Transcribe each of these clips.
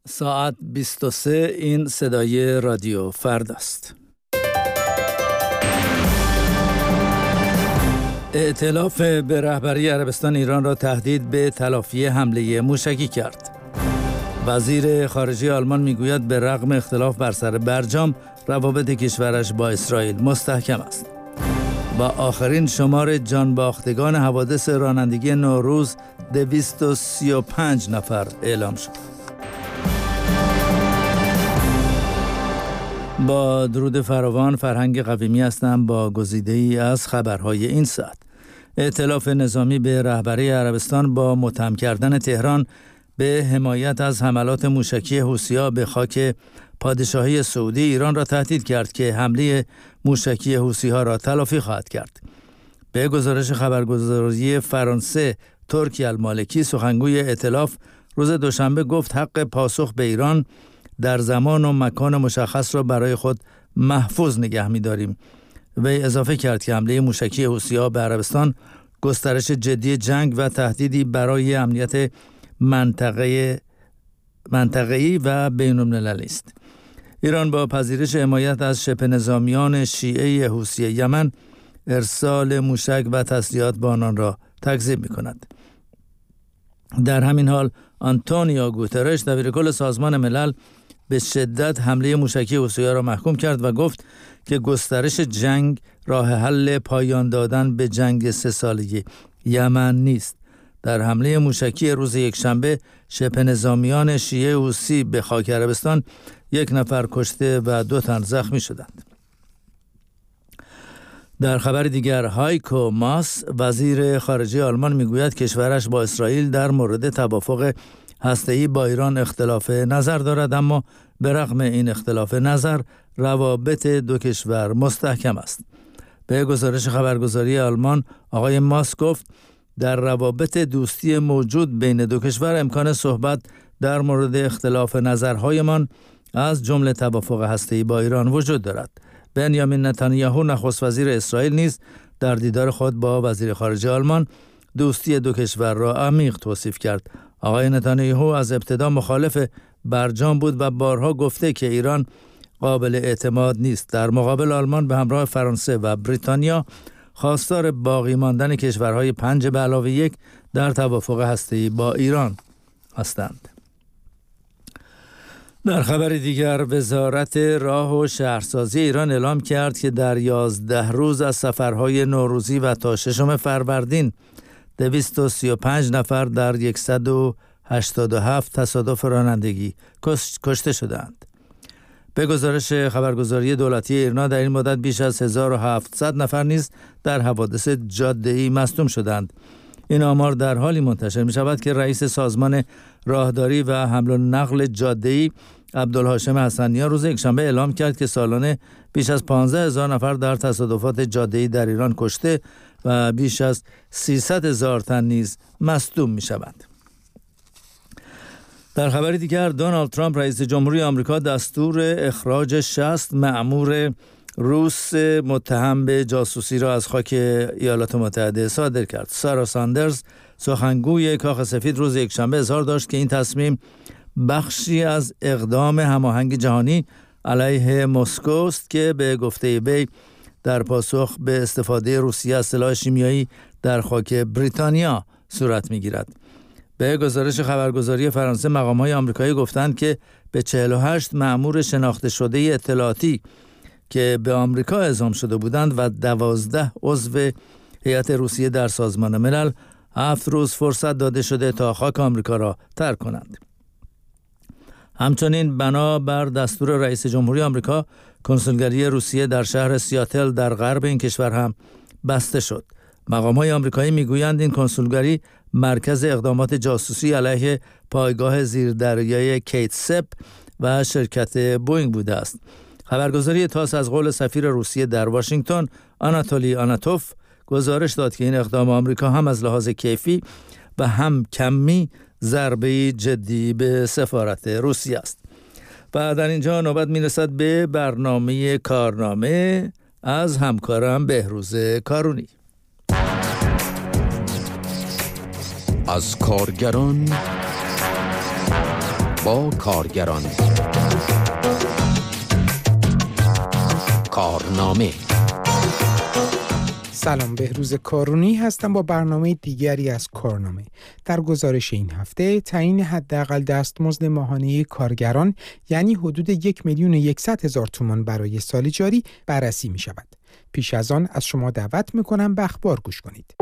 ساعت 23 این صدای رادیو فردا است. ائتلاف به رهبری عربستان ایران را تهدید به تلافی حمله موشکی کرد. وزیر خارجه آلمان میگوید به رغم اختلاف بر سر برجام روابط کشورش با اسرائیل مستحکم است. و آخرین شمار جانباختگان حوادث رانندگی نوروز 235 نفر اعلام شد. با درود فراوان، فرهنگ قویمی هستم با گزیده‌ای از خبرهای این ساعت. ائتلاف نظامی به رهبری عربستان با متهم کردن تهران به حمایت از حملات موشکی حوثی‌ها به خاک پادشاهی سعودی ایران را تهدید کرد که حمله موشکی حوثی‌ها را تلافی خواهد کرد. به گزارش خبرگزاری فرانسه، ترکی المالکی سخنگوی ائتلاف روز دوشنبه گفت حق پاسخ به ایران در زمان و مکان مشخص را برای خود محفوظ نگه می‌داریم. وی اضافه کرد که حمله موشکی حوثی‌ها به عربستان گسترش جدی جنگ و تهدیدی برای امنیت منطقه‌ای و بین‌المللی است. ایران با پذیرش حمایت از شبه نظامیان شیعه حوثی یمن ارسال موشک و تسلیحات به آنان را تکذیب می‌کند. در همین حال آنتونیو گوترش دبیرکل سازمان ملل به شدت حمله موشکی حوثی‌ها را محکوم کرد و گفت که گسترش جنگ راه حل پایان دادن به جنگ 3 ساله یمن نیست. در حمله موشکی روز یکشنبه شبه نظامیان شیعه حوثی به خاک عربستان 1 نفر کشته و 2 تن زخمی شدند. در خبر دیگر، هایکو ماس وزیر خارجه آلمان میگوید کشورش با اسرائیل در مورد توافق هسته‌ای با ایران اختلاف نظر دارد، اما به رغم این اختلاف نظر روابط دو کشور مستحکم است. به گزارش خبرگزاری آلمان، آقای ماس گفت در روابط دوستی موجود بین دو کشور امکان صحبت در مورد اختلاف نظرهایمان از جمله توافق هسته‌ای با ایران وجود دارد. بنیامین نتانیاهو نخست وزیر اسرائیل نیز در دیدار خود با وزیر خارجه آلمان دوستی دو کشور را عمیق توصیف کرد. آقای نتانیاهو از ابتدا مخالف برجام بود و بارها گفته که ایران قابل اعتماد نیست. در مقابل آلمان به همراه فرانسه و بریتانیا خواستار باقی ماندن کشورهای 5+1 در توافق هسته‌ای با ایران هستند. در خبر دیگر، وزارت راه و شهرسازی ایران اعلام کرد که در 11 روز از سفرهای نوروزی و تا 6 فروردین 235 نفر در 187 تصادف رانندگی کشته شدند. به گزارش خبرگزاری دولتی ایرنا در این مدت بیش از 1700 نفر نیز در حوادث جاده‌ای مصدوم شدند. این آمار در حالی منتشر می شود که رئیس سازمان راهداری و حمل و نقل جاده‌ای عبدالهاشم حسنی‌ها روز یکشنبه اعلام کرد که سالانه بیش از 15,000 نفر در تصادفات جاده‌ای در ایران کشته و بیش از 300,000 تن نیز مصدوم می شوند. در خبر دیگر، دونالد ترامپ رئیس جمهوری آمریکا دستور اخراج 60 مأمور روس متهم به جاسوسی را از خاک ایالات متحده صادر کرد. سارا ساندرز سخنگوی کاخ سفید روز یکشنبه اظهار داشت که این تصمیم بخشی از اقدام هماهنگ جهانی علیه مسکو است که به گفته وی در پاسخ به استفاده روسیه از سلاح شیمیایی در خاک بریتانیا صورت می‌گیرد. به گزارش خبرگزاری فرانسه، مقام‌های آمریکایی گفتند که به 48 مأمور شناخته شده اطلاعاتی که به آمریکا اعزام شده بودند و 12 عضو هیئت روسیه در سازمان ملل 7 روز فرصت داده شده تا خاک آمریکا را ترک کنند. همچنین بنابر دستور رئیس جمهوری آمریکا، کنسولگری روسیه در شهر سیاتل در غرب این کشور هم بسته شد. مقام‌های آمریکایی میگویند این کنسولگری مرکز اقدامات جاسوسی علیه پایگاه زیردریایی کیت سپ و شرکت بوئینگ بوده است. خبرگزاری تاس از قول سفیر روسیه در واشنگتن، آناتولی آناتوف، گزارش داد که این اقدام آمریکا هم از لحاظ کیفی و هم کمی ضربه جدی به سفارت روسیه است. و در اینجا نوبت میرسد به برنامه کارنامه از همکارم بهروز کارونی. از کارگران با کارگران. کارنامه. سلام، بهروز کارونی هستم با برنامه دیگری از کارنامه. در گزارش این هفته تعیین حداقل دستمزد ماهانه کارگران یعنی حدود 1,100,000 تومان برای سال جاری بررسی می شود. پیش از آن از شما دعوت می کنم به اخبار گوش کنید.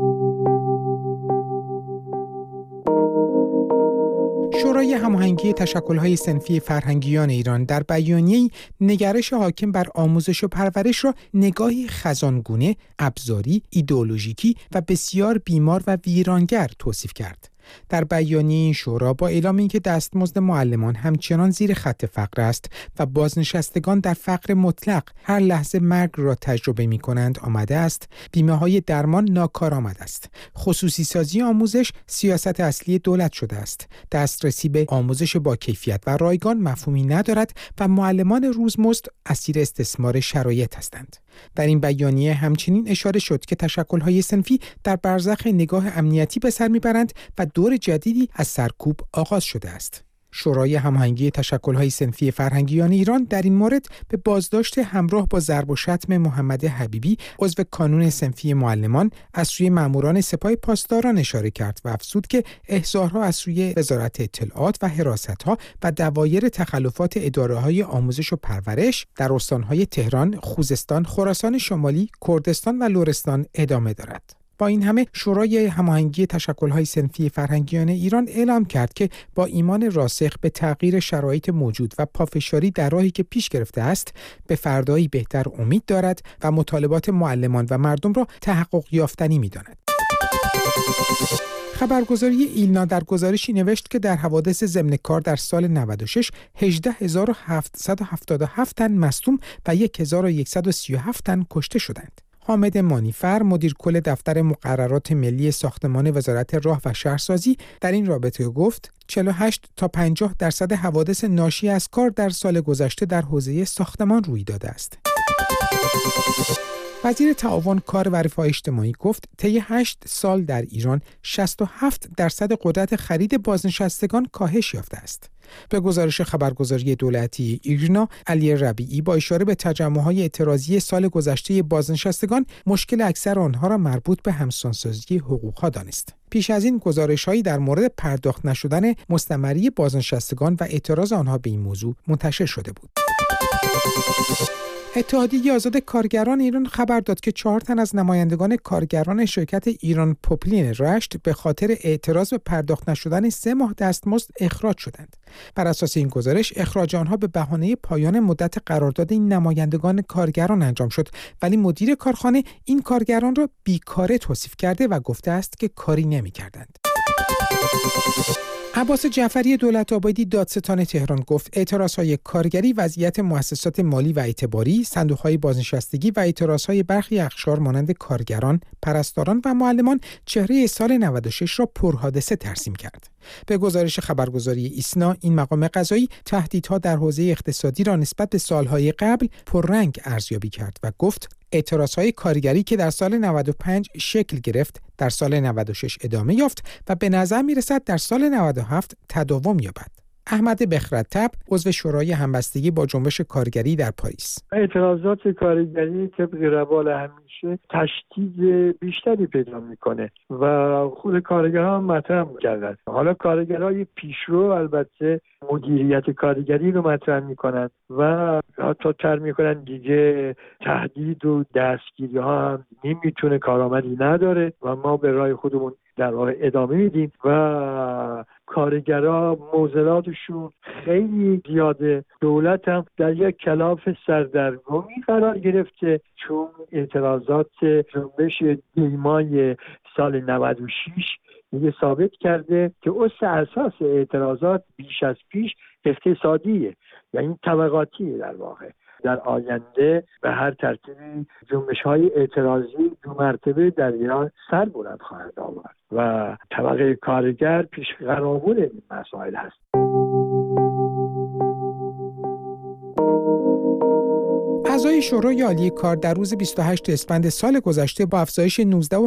شورای هماهنگی تشکل‌های صنفی فرهنگیان ایران در بیانیه‌ای نگرش حاکم بر آموزش و پرورش را نگاهی خزانگونه، ابزاری، ایدئولوژیکی و بسیار بیمار و ویرانگر توصیف کرد. در بیانیه این شورا با اعلام اینکه دستمزد معلمان همچنان زیر خط فقر است و بازنشستگان در فقر مطلق هر لحظه مرگ را تجربه می‌کنند آمده است، بیمه‌های درمان ناکارآمد است. خصوصی سازی آموزش سیاست اصلی دولت شده است. دسترسی به آموزش با کیفیت و رایگان مفهومی ندارد و معلمان روزمزد اسیر استثمار شرایط هستند. در این بیانیه همچنین اشاره شد که تشکل‌های صنفی در برزخ نگاه امنیتی به سر می‌برند و دور جدیدی از سرکوب آغاز شده است. شورای هماهنگی تشکل‌های صنفی فرهنگیان ایران در این مورد به بازداشت همراه با ضرب و شتم محمد حبیبی عضو کانون صنفی معلمان از سوی ماموران سپاه پاسداران اشاره کرد و افزود که احضارها از سوی وزارت اطلاعات و حراست‌ها و دوایر تخلفات اداره‌های آموزش و پرورش در استان‌های تهران، خوزستان، خراسان شمالی، کردستان و لرستان ادامه دارد. با این همه شورای هماهنگی تشکل‌های صنفی فرهنگیان ایران اعلام کرد که با ایمان راسخ به تغییر شرایط موجود و پافشاری در راهی که پیش گرفته است، به فردایی بهتر امید دارد و مطالبات معلمان و مردم را تحقق یافتنی می‌داند. خبرگزاری ایلنا در گزارشی نوشت که در حوادث ضمن کار در سال 96 18,777 تن مصدوم و 1,137 تن کشته شدند. حامد مانیفر، مدیر کل دفتر مقررات ملی ساختمان وزارت راه و شهرسازی در این رابطه گفت 48 تا 50% حوادث ناشی از کار در سال گذشته در حوزه ساختمان روی داده است. وزیر تعاون کار و رفاه اجتماعی گفت طی 8 سال در ایران 67% قدرت خرید بازنشستگان کاهش یافته است. به گزارش خبرگزاری دولتی ایرنا، علی ربیعی با اشاره به تجمع‌های اعتراضی سال گذشته بازنشستگان، مشکل اکثر آنها را مربوط به همسانسازی حقوق‌ها دانست. پیش از این گزارش‌هایی در مورد پرداخت نشدن مستمری بازنشستگان و اعتراض آنها به این موضوع منتشر شده بود. اتحادیه آزاد کارگران ایران خبر داد که 4 تن از نمایندگان کارگران شرکت ایران پوپلین رشت به خاطر اعتراض به پرداخت نشدن 3 ماه دستمزد اخراج شدند. بر اساس این گزارش اخراج آنها به بهانه پایان مدت قرارداد این نمایندگان کارگران انجام شد، ولی مدیر کارخانه این کارگران را بیکاره توصیف کرده و گفته است که کاری نمی‌کردند. عباس جعفری دولت‌آبادی دادستان تهران گفت اعتراضهای کارگری وضعیت مؤسسات مالی و اعتباری، صندوق‌های بازنشستگی و اعتراضهای برخی اقشار مانند کارگران، پرستاران و معلمان چهره سال 96 را پرحادثه ترسیم کرد. به گزارش خبرگزاری ایسنا، این مقام قضایی تهدیدها در حوزه اقتصادی را نسبت به سالهای قبل پررنگ ارزیابی کرد و گفت اعتراضهای کارگری که در سال 95 شکل گرفت، در سال 96 ادامه یافت و به نظر می‌رسد در سال 97 تداوم یابد. احمد بخردتب، عضو شورای همبستگی با جنبش کارگری در پاریس: اعتراضات کارگری طبق روال همیشه تشدید بیشتری پیدا میکنه و خود کارگران مطرح کردن. حالا کارگرای پیشرو البته مدیریت کارگری رو مطرح میکنن و حتی تر میکنن دیگه تهدید و دستگیری ها هم نمیتونه کارآمدی نداره و ما به راه خودمون در واقع ادامه میدیم و کارگرها معضلاتشون خیلی زیاده. دولت هم در یک کلاف سردرگمی قرار گرفته چون اعتراضات جنبش دیمای سال 96 دیگه ثابت کرده که اساس اعتراضات بیش از پیش اقتصادیه، یعنی طبقاتیه. در واقع در آینده به هر ترتیبی جنبش‌های اعتراضی 2 مرتبه در ایران سر بلند خواهد آورد و طبقه کارگر پیش قرابون این مسائل هست. اعضای شورای عالی کار در روز 28 اسفند سال گذشته با افزایش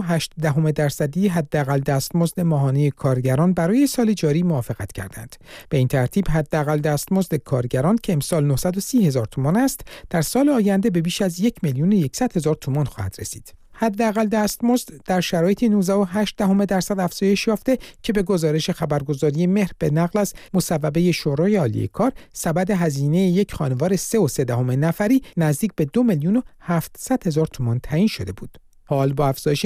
19.8% حداقل دستمزد ماهانه کارگران برای سال جاری موافقت کردند. به این ترتیب حداقل دستمزد کارگران که امسال 930,000 تومان است، در سال آینده به بیش از 1,100,000 تومان خواهد رسید. حداقل دستمزد در شرایط 19.8% افزایش یافته که به گزارش خبرگزاری مهر به نقل از مصوبه شورای عالی کار سبد هزینه یک خانوار 3.3 نفری نزدیک به 2,700,000 تومان تعیین شده بود. حال با افزایش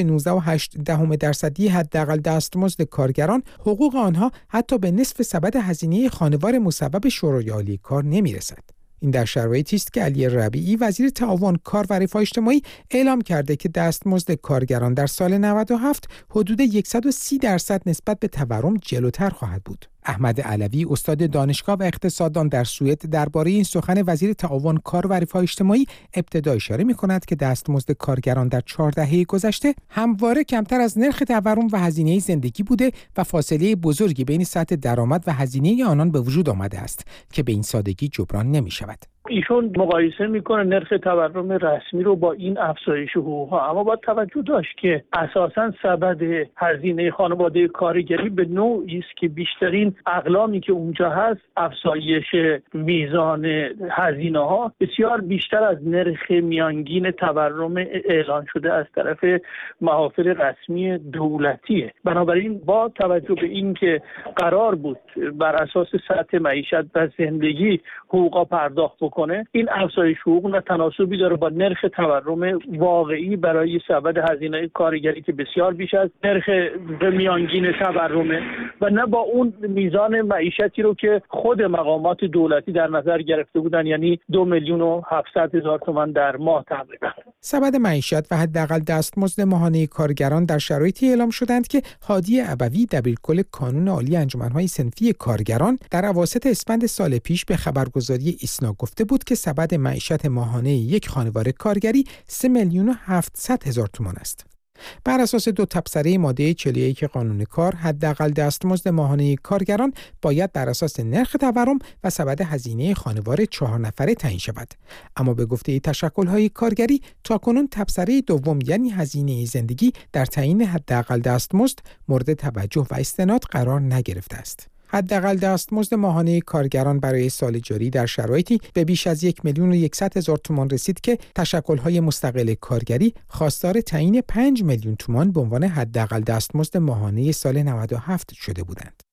19.8% حداقل دستمزد کارگران، حقوق آنها حتی به نصف سبد هزینه خانوار مصوب شورای عالی کار نمی‌رسد. این در شرایطی است که علی ربیعی وزیر تعاون، کار و رفاه اجتماعی اعلام کرده که دستمزد کارگران در سال 97 حدود 130% نسبت به تورم جلوتر خواهد بود. احمد علوی، استاد دانشگاه و اقتصاددان در سوئد، درباره این سخن وزیر تعاون، کار و رفاه اجتماعی ابتدا اشاره می‌کند که دستمزد کارگران در 4 دهه گذشته همواره کمتر از نرخ تورم و هزینه زندگی بوده و فاصله بزرگی بین سطح درآمد و هزینه آنان به وجود آمده است که به این سادگی جبران نمی‌شود. ایشون مقایسه میکنه نرخ تورم رسمی رو با این افزایش حقوق‌ها، اما باید توجه داشت که اساساً سبد هزینه خانواده کارگری به نوعی است که بیشترین اقلامی که اونجا هست افزایش میزان هزینه‌ها بسیار بیشتر از نرخ میانگین تورم اعلان شده از طرف محافل رسمی دولتیه. بنابراین با توجه به این که قرار بود بر اساس سطح معیشت و زندگی حقوقا پرداخت کنه، این افزایش حقوق نه تناسبی داره با نرخ تورم واقعی برای سبد هزینه کارگری که بسیار بیش از نرخ میانگین تورمه و نه با اون میزان معیشتی رو که خود مقامات دولتی در نظر گرفته بودن، یعنی 2,700,000 تومان در ماه تقریبا. سبد معیشت و حداقل دستمزد ماهانه کارگران در شرایطی اعلام شدند که هادی ابوی، دبیرکل کانون عالی انجمن‌های صنفی کارگران، در اواسط اسفند سال پیش به خبرگزاری ایسنا گفته بود که سبد معیشت ماهانه یک خانوار کارگری 3,700,000 تومان است. بر اساس 2 تبصره ماده 41 قانون کار، حداقل دستمزد ماهانه کارگران باید بر اساس نرخ تورم و سبد هزینه خانوار 4 نفره تعیین شود. اما به گفته تشکل‌های کارگری، تاکنون تبصره دوم یعنی هزینه زندگی در تعیین حداقل دستمزد مورد توجه و استناد قرار نگرفته است. حداقل دستمزد ماهانه کارگران برای سال جاری در شرایطی به بیش از 1,100,000 تومان رسید که تشکل‌های مستقل کارگری خواستار تعیین 5,000,000 تومان به عنوان حداقل دستمزد ماهانه سال 97 شده بودند.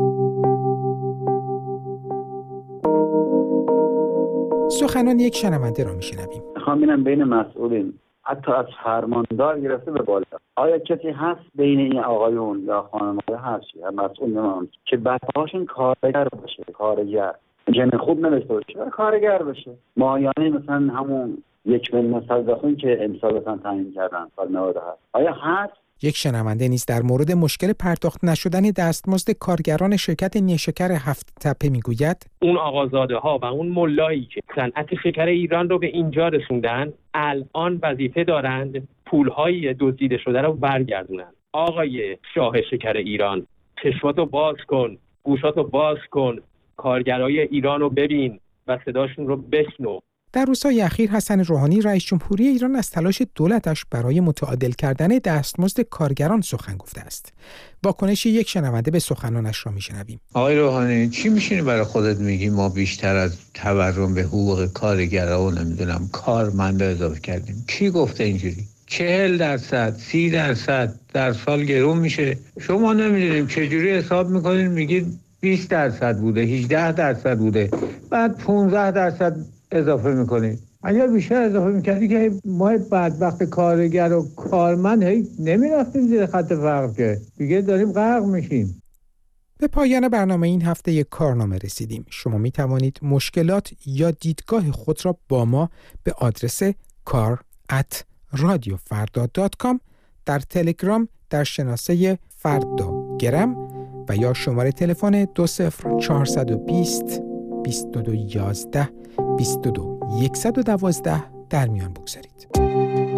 سخنان یک شنونده را می‌شنویم. می‌خوام ببینم بین مسئولین، حتی از فرماندار گرفته به بالا، آیا کسی هست بین این آقایون یا خانم‌ها هست یا مسئول نماند که بچه‌هاشون کارگر باشه، کارگر جن خوب نداشته باشه، کارگر باشه، ماهیانه مثلا همون 1,000,000 که امسال مثلا تعیین کردن سال 97 آیا هست؟ یک شنونده نیز در مورد مشکل پرداخت نشدن دستمزد کارگران شرکت نیشکر 7 تپه میگوید اون آقازاده‌ها و اون ملایی که صنعت شکر ایران رو به اینجا رسوندن الان وظیفه دارند پول‌های دزدیده شده رو برگردونن. آقای شاه شکر ایران، چشماتو باز کن، گوشاتو باز کن، کارگرای ایران رو ببین و صداشون رو بشنو. در روزهای اخیر حسن روحانی رئیس جمهوری ایران از تلاش دولتش برای متعادل کردن دستمزد کارگران سخن گفته است. واکنش یک شنونده به سخنانش را میشنویم. آقای روحانی، چی میشینی برای خودت میگی ما بیشتر از تورم به حقوق کارگرها و نمیدونم کارمندا اضافه کردیم؟ کی گفته اینجوری؟ 40%، 30% در سال گرون میشه. شما نمیدونیم چجوری حساب میکنین، میگید 20% بوده، 18% بوده، بعد 15% اضافه میکنید. اگر بیشتر اضافه میکردی که ما بدبخت کارگر و کارمند نمیرفتیم زیر خط فقر، که دیگه داریم غرق میشیم. به پایان برنامه این هفته یک کارنامه رسیدیم. شما می توانید مشکلات یا دیدگاه خود را با ما به آدرس kar@radiofarda.com، در تلگرام در شناسه فردا گرم و یا شماره تلفن 20420 2211 22 112 در میان بگذارید.